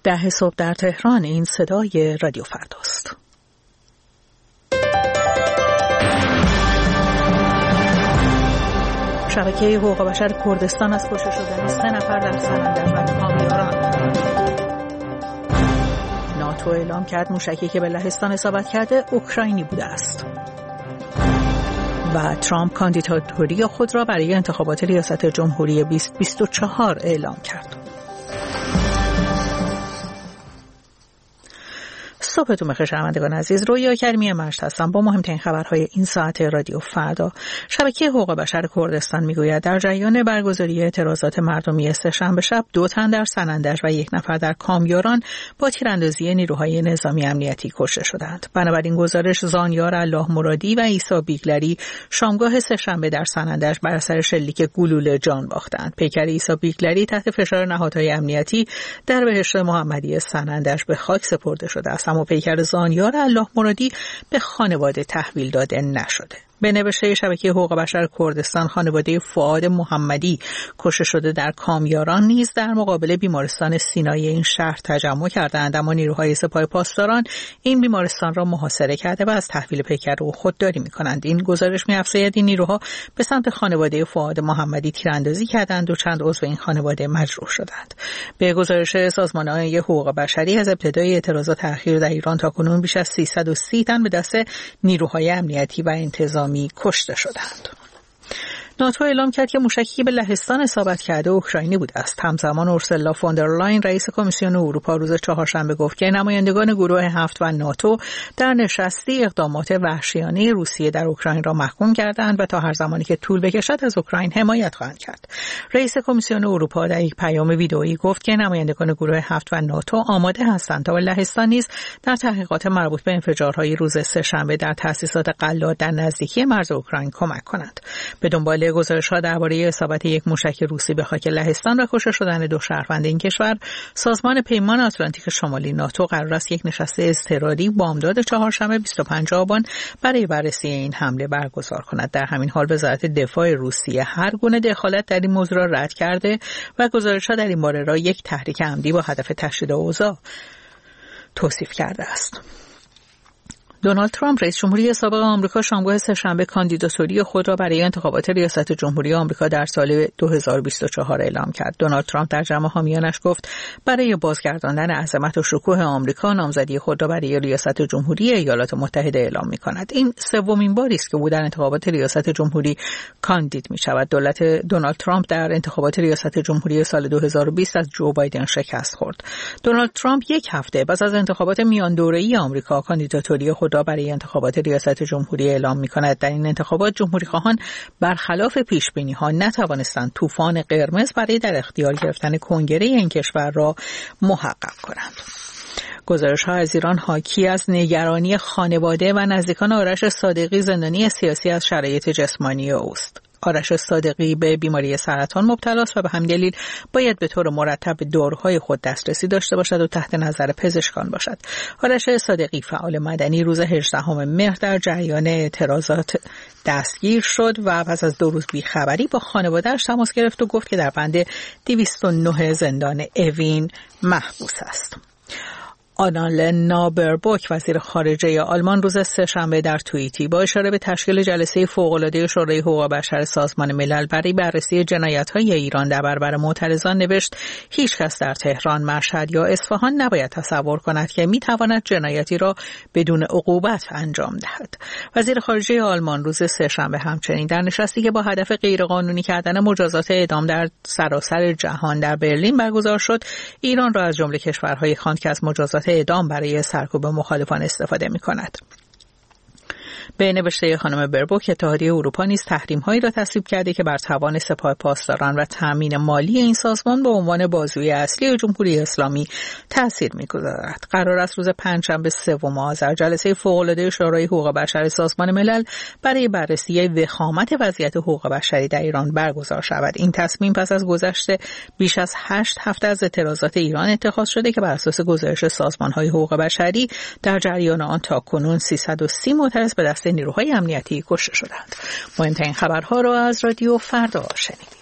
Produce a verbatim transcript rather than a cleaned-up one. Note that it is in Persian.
ده صبح در تهران. این صدای رادیو فرداست. شبکه حقوق بشر کردستان از کشته شدن سه نفر در سنندج و کامیاران. ناتو اعلام کرد موشکی که به لهستان اصابت کرده اوکراینی بوده است. و ترامپ کاندیداتوری خود را برای انتخابات ریاست جمهوری بیست بیست و چهار اعلام کرد. صبحتون بخیر شنوندگان عزیز. رویا کریمی مشت هستم با مهمترین خبرهای این ساعت رادیو فردا. شبکه حقوق بشر کردستان میگوید در جریان برگزاری اعتراضات مردمی سه‌شنبه شب دو تن در سنندج و یک نفر در کامیاران با تیراندازی نیروهای نظامی امنیتی کشته شدند. بنابراین گزارش زانیار الله مرادی و عیسی بیگلری شامگاه سه‌شنبه در سنندج بر اثر شلیک گلوله جان باختند. پیکر عیسی بیگلری تحت فشار نهادهای امنیتی در بهشت محمدی سنندج به خاک سپرده شده است، اما پیکر زانیار الله مرادی به خانواده تحویل داده نشده. به نوشته شبکه حقوق بشر کردستان، خانواده فؤاد محمدی کشته شده در کامیاران نیز در مقابل بیمارستان سینای این شهر تجمع کردند، اما نیروهای سپاه پاسداران این بیمارستان را محاصره کرده و از تحویل پیکر او خودداری می‌کنند. این گزارش می‌افزاید این نیروها به سمت خانواده فؤاد محمدی تیراندازی کردند و چند عضو این خانواده مجروح شدند. به گزارش سازمان‌های حقوق بشری از ابتدای اعتراضات اخیر در ایران تاکنون بیش از سیصد و سی تن به دست نیروهای امنیتی و انتظامی کشته شدند. ناتو اعلام کرد که موشکی به لهستان اصابت کرده اوکراینی بوده است. همزمان اورسولا فوندرلاین رئیس کمیسیون اروپا روز چهارشنبه گفت که نمایندگان گروه هفت و ناتو در نشستی اقدامات وحشیانه روسیه در اوکراین را محکوم کردند و تا هر زمانی که طول بکشد از اوکراین حمایت خواهند کرد. رئیس کمیسیون اروپا در یک پیام ویدئویی گفت که نمایندگان گروه هفت و ناتو آماده هستند تا به لهستان نیز در تحقیقات مربوط به انفجارهای روز سه‌شنبه در تأسیسات غلات در نزدیکی مرز اوکراین کمک کنند. به دنبال گزارش‌ها درباره اصابت یک موشک روسی به خاک لهستان و کشته شدن دو شهروند این کشور، سازمان پیمان آتلانتیک شمالی ناتو قرار است یک نشست اضطراری بامداد چهارشنبه بیست و پنجم آبان برای بررسی این حمله برگزار کند. در همین حال وزارت دفاع روسیه هر گونه دخالت در این موضوع را رد کرده و گزارش‌ها در این باره را یک تحریک عمدی با هدف تشدید اوضاع توصیف کرده است. دونالد ترامپ رئیس جمهوری سابق آمریکا شامگاه سه‌شنبه کاندیداتوری خود را برای انتخابات ریاست جمهوری آمریکا در سال دو هزار و بیست و چهار اعلام کرد. دونالد ترامپ در جمع حامیانش گفت برای بازگرداندن عظمت و شکوه آمریکا نامزدی خود را برای ریاست جمهوری ایالات متحده اعلام می‌کند. این سومین باری است که او در انتخابات ریاست جمهوری کاندید می‌شود. دولت دونالد ترامپ در انتخابات ریاست جمهوری سال دو هزار و بیست از جو بایدن شکست خورد. دونالد ترامپ یک هفته پس از انتخابات میان دوره‌ای آمریکا کاندیداتوری خود برای انتخابات ریاست جمهوری اعلام می‌کند. در این انتخابات جمهوری‌خواهان برخلاف پیش‌بینی‌ها نتوانستند طوفان قرمز برای در اختیار گرفتن کنگره این کشور را محقق کنند. گزارش‌ها از ایران حاکی از نگرانی خانواده و نزدیکان آرش صادقی زندانی سیاسی از شرایط جسمانی اوست. آرش صادقی به بیماری سرطان مبتلا است و به همین دلیل باید به طور مرتب به داروهای خود دسترسی داشته باشد و تحت نظر پزشکان باشد. آرش صادقی فعال مدنی روز هجدهم مهر در جریان اعتراضات دستگیر شد و پس از دو روز بیخبری با خانواده‌اش تماس گرفت و گفت که در بند دویست و نه زندان اوین محبوس است. آنالنا بربوک وزیر خارجه آلمان روز سه‌شنبه در توییتی با اشاره به تشکیل جلسه فوق‌العاده شورای حقوق بشر سازمان ملل برای بررسی جنایت‌های ایران در برابر معترضان نوشت هیچ کس در تهران، مشهد یا اصفهان نباید تصور کند که می‌تواند جنایتی را بدون عقوبت انجام دهد. وزیر خارجه آلمان روز سه‌شنبه همچنین در نشستی که با هدف غیرقانونی کردن مجازات اعدام در سراسر جهان در برلین برگزار شد، ایران را از جمله کشورهایی خواند که از مجازات اعدام برای سرکوب مخالفان استفاده می‌کند. به نوشته خانم بربوک، اتحادیه اروپا نیز تحریم‌هایی را تصویب کرده که بر توان سپاه پاسداران و تامین مالی این سازمان به عنوان بازوی اصلی جمهوری اسلامی تأثیر می‌گذارد. قرار است روز پنجشنبه سوم آذر جلسه فوق‌العاده شورای حقوق بشر سازمان ملل برای بررسی وخامت وضعیت حقوق بشری در ایران برگزار شود. این تصمیم پس از گذشت بیش از هشت هفته از اعتراضات ایران اتخاذ شده که بر اساس گزارش سازمان‌های حقوق بشری در جریان آن تاکنون سیصد و سی معترض به دست نیروهای امنیتی کشته شدند. مهمترین خبرها را از رادیو فردا شنید.